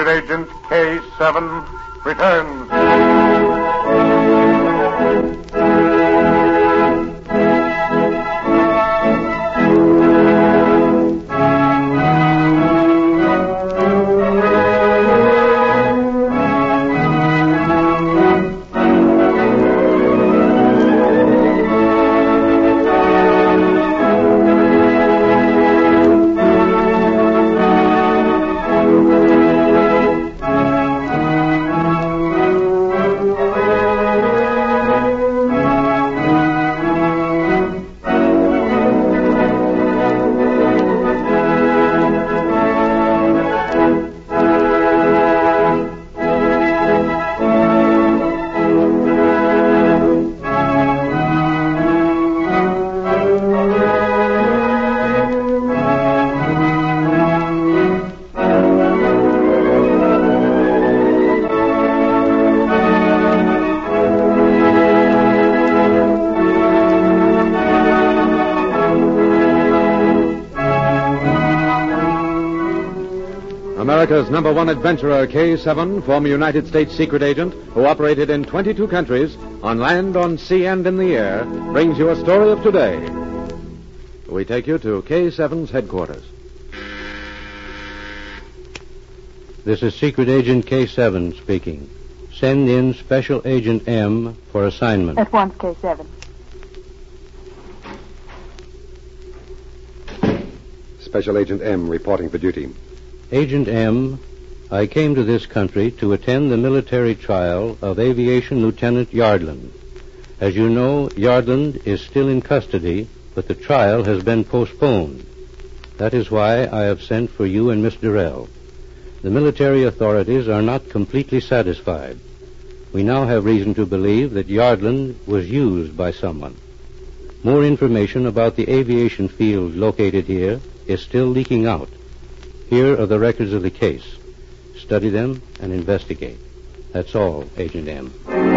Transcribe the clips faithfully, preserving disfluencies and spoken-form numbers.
Secret Agent K seven returns. America's number one adventurer, K seven, former United States secret agent who operated in twenty-two countries, on land, on sea, and in the air, brings you a story of today. We take you to K seven's headquarters. This is Secret Agent K seven speaking. Send in Special Agent M for assignment. At once, K seven. Special Agent M reporting for duty. Agent M, I came to this country to attend the military trial of Aviation Lieutenant Yardland. As you know, Yardland is still in custody, but the trial has been postponed. That is why I have sent for you and Miss Durrell. The military authorities are not completely satisfied. We now have reason to believe that Yardland was used by someone. More information about the aviation field located here is still leaking out. Here are the records of the case. Study them and investigate. That's all, Agent M.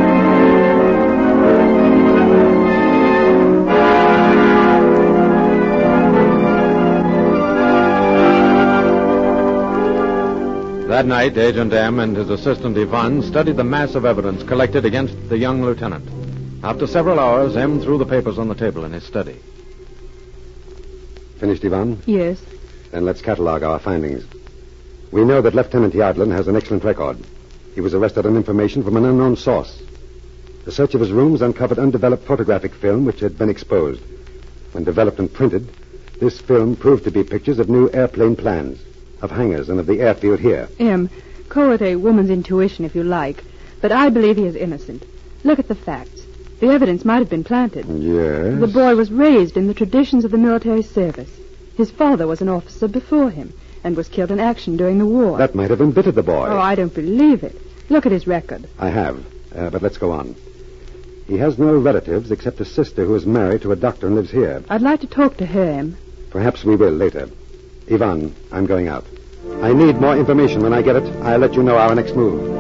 That night, Agent M and his assistant Ivan studied the mass of evidence collected against the young lieutenant. After several hours, M threw the papers on the table in his study. Finished, Ivan? Yes. Then let's catalog our findings. We know that Lieutenant Yardland has an excellent record. He was arrested on information from an unknown source. The search of his rooms uncovered undeveloped photographic film which had been exposed. When developed and printed, this film proved to be pictures of new airplane plans, of hangars and of the airfield here. M, call it a woman's intuition if you like, but I believe he is innocent. Look at the facts. The evidence might have been planted. Yes? The boy was raised in the traditions of the military service. His father was an officer before him and was killed in action during the war. That might have embittered the boy. Oh, I don't believe it. Look at his record. I have, uh, but let's go on. He has no relatives except a sister who is married to a doctor and lives here. I'd like to talk to her, Em. Perhaps we will later. Ivan, I'm going out. I need more information. When I get it, I'll let you know our next move.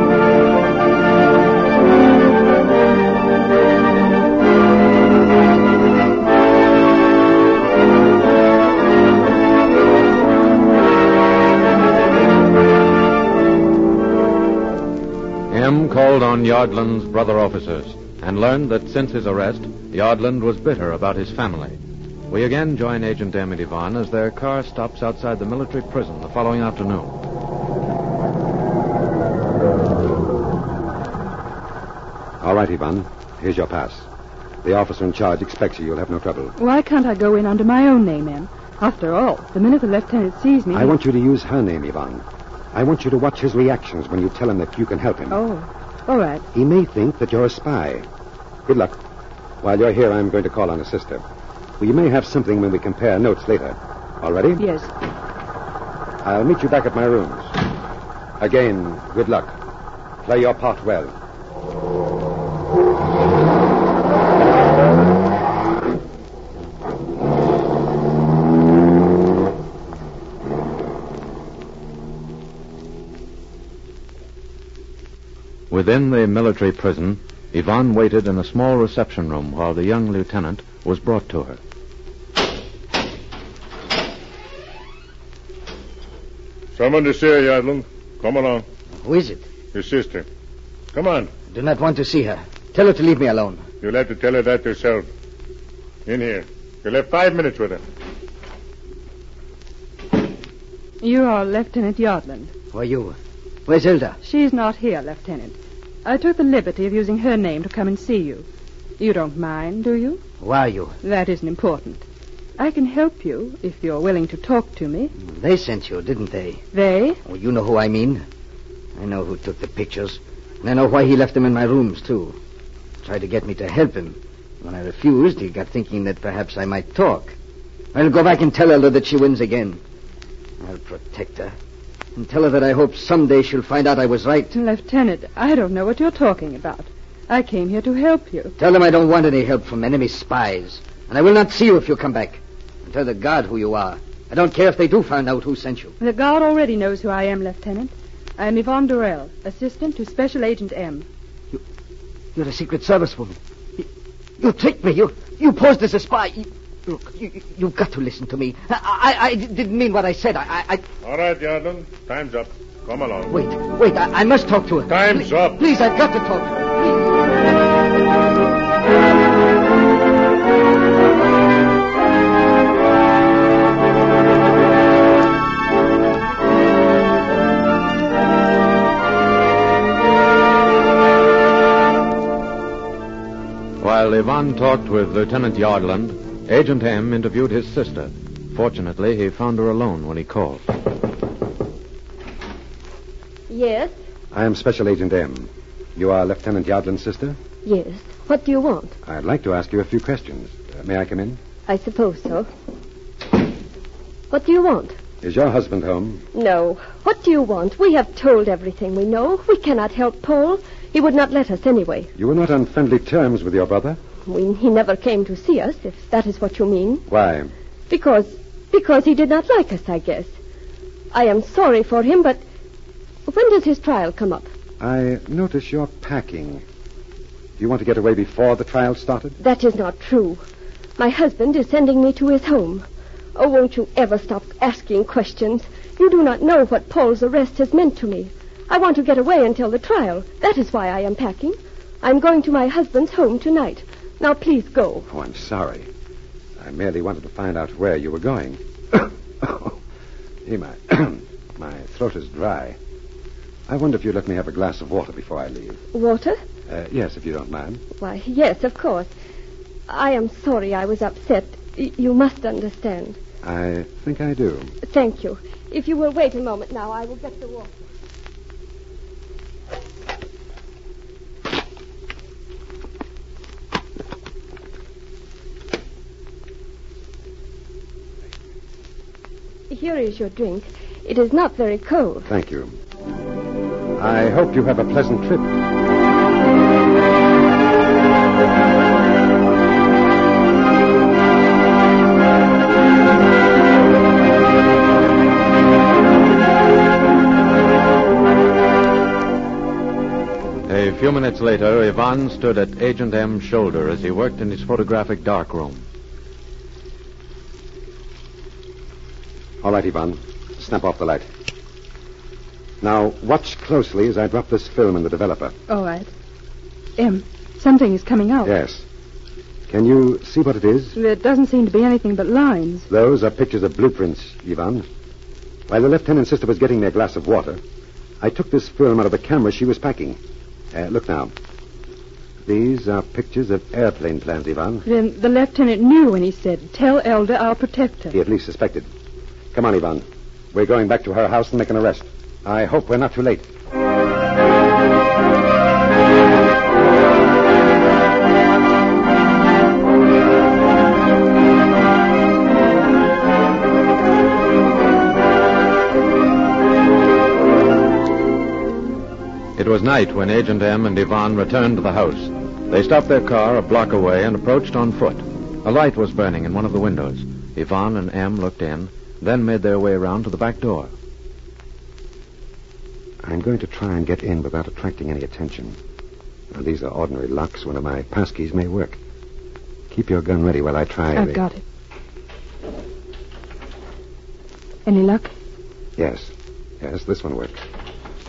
M called on Yardland's brother officers and learned that since his arrest, Yardland was bitter about his family. We again join Agent M and Ivan as their car stops outside the military prison the following afternoon. All right, Ivan. Here's your pass. The officer in charge expects you. You'll have no trouble. Why can't I go in under my own name, Em? After all, the minute the lieutenant sees me... I want you to use her name, Ivan. I want you to watch his reactions when you tell him that you can help him. Oh, all right. He may think that you're a spy. Good luck. While you're here, I'm going to call on his sister. We may have something when we compare notes later. All ready? Yes. I'll meet you back at my rooms. Again, good luck. Play your part well. Within the military prison, Yvonne waited in a small reception room while the young lieutenant was brought to her. Someone to see you, Yardland. Come along. Who is it? Your sister. Come on. I do not want to see her. Tell her to leave me alone. You'll have to tell her that yourself. In here. You'll have five minutes with her. You are Lieutenant Yardland. Who are you? Where's Hilda? She's not here, Lieutenant. I took the liberty of using her name to come and see you. You don't mind, do you? Who are you? That isn't important. I can help you if you're willing to talk to me. They sent you, didn't they? They? Oh, you know who I mean. I know who took the pictures. And I know why he left them in my rooms, too. Tried to get me to help him. When I refused, he got thinking that perhaps I might talk. I'll go back and tell Hilda that she wins again. I'll protect her. And tell her that I hope someday she'll find out I was right. Lieutenant, I don't know what you're talking about. I came here to help you. Tell them I don't want any help from enemy spies. And I will not see you if you come back. And tell the guard who you are. I don't care if they do find out who sent you. The guard already knows who I am, Lieutenant. I am Yvonne Durrell, assistant to Special Agent M. You, you're a Secret Service woman. You, you tricked me. You you posed as a spy. You, look, you, you've got to listen to me. I, I, I didn't mean what I said. I, I... All right, Yardland. Time's up. Come along. Wait, wait. I, I must talk to her. Time's please, up. Please, I've got to talk to her. Please. While Yvonne talked with Lieutenant Yardland, Agent M interviewed his sister. Fortunately, he found her alone when he called. Yes? I am Special Agent M. You are Lieutenant Yardland's sister? Yes. What do you want? I'd like to ask you a few questions. Uh, may I come in? I suppose so. What do you want? Is your husband home? No. What do you want? We have told everything we know. We cannot help Paul. He would not let us anyway. You were not on friendly terms with your brother? We, he never came to see us, if that is what you mean. Why? Because, because he did not like us, I guess. I am sorry for him, but when does his trial come up? I notice you're packing. Do you want to get away before the trial started? That is not true. My husband is sending me to his home. Oh, won't you ever stop asking questions? You do not know what Paul's arrest has meant to me. I want to get away until the trial. That is why I am packing. I'm going to my husband's home tonight. Now, please go. Oh, I'm sorry. I merely wanted to find out where you were going. Hey, my, my throat is dry. I wonder if you'd let me have a glass of water before I leave. Water? Uh, yes, if you don't mind. Why, yes, of course. I am sorry I was upset. Y- you must understand. I think I do. Thank you. If you will wait a moment now, I will get the water. Here is your drink. It is not very cold. Thank you. I hope you have a pleasant trip. A few minutes later, Yvonne stood at Agent M's shoulder as he worked in his photographic darkroom. All right, Yvonne. Snap off the light. Now, watch closely as I drop this film in the developer. All right. M, something is coming out. Yes. Can you see what it is? There doesn't seem to be anything but lines. Those are pictures of blueprints, Yvonne. While the lieutenant's sister was getting me a glass of water, I took this film out of the camera she was packing. Uh, look now. These are pictures of airplane plans, Yvonne. Then the lieutenant knew when he said, "Tell Elder I'll protect her." He at least suspected. Come on, Yvonne. We're going back to her house and make an arrest. I hope we're not too late. It was night when Agent M and Yvonne returned to the house. They stopped their car a block away and approached on foot. A light was burning in one of the windows. Yvonne and M looked in, then made their way around to the back door. I'm going to try and get in without attracting any attention. Now, these are ordinary locks. One of my passkeys may work. Keep your gun ready while I try. I've got it. Any luck? Yes. Yes, this one worked.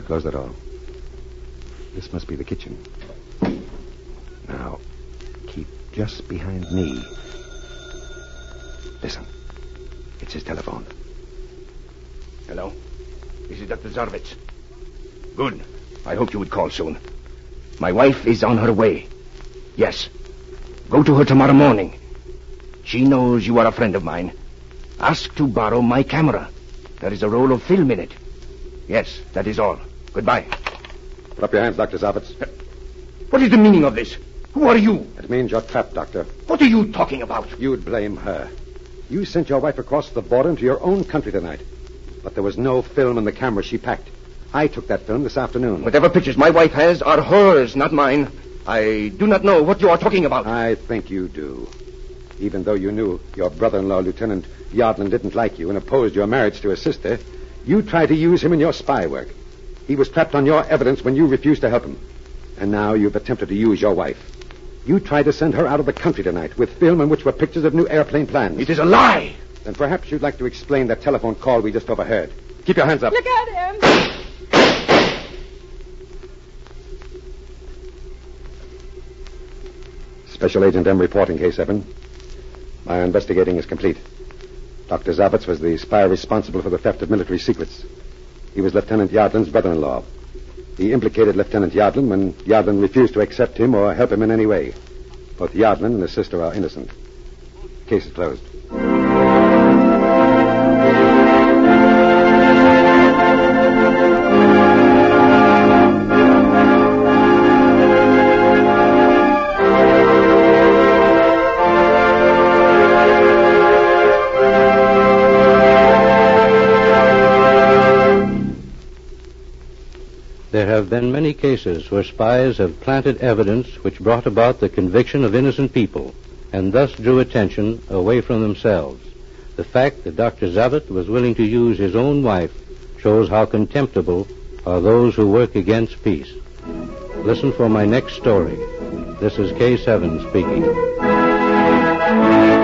Close the door. This must be the kitchen. Now, keep just behind me. Listen. It's his telephone. Hello? This is Doctor Zarvitz. Good. I hoped you would call soon. My wife is on her way. Yes. Go to her tomorrow morning. She knows you are a friend of mine. Ask to borrow my camera. There is a roll of film in it. Yes, that is all. Goodbye. Put up your hands, Doctor Zavitz. What is the meaning of this? Who are you? It means you're trapped, Doctor. What are you talking about? You'd blame her. You sent your wife across the border into your own country tonight. But there was no film in the camera she packed. I took that film this afternoon. Whatever pictures my wife has are hers, not mine. I do not know what you are talking about. I think you do. Even though you knew your brother-in-law, Lieutenant Yardlin, didn't like you and opposed your marriage to his sister, you tried to use him in your spy work. He was trapped on your evidence when you refused to help him. And now you've attempted to use your wife. You tried to send her out of the country tonight with film in which were pictures of new airplane plans. It is a lie! Then perhaps you'd like to explain that telephone call we just overheard. Keep your hands up. Look at him! Special Agent M reporting, K seven. My investigating is complete. Doctor Zavitz was the spy responsible for the theft of military secrets. He was Lieutenant Yardlin's brother-in-law. He implicated Lieutenant Yardlin when Yardlin refused to accept him or help him in any way. Both Yardlin and his sister are innocent. Case is closed. There have been many cases where spies have planted evidence which brought about the conviction of innocent people and thus drew attention away from themselves. The fact that Doctor Zavitz was willing to use his own wife shows how contemptible are those who work against peace. Listen for my next story. This is K seven speaking.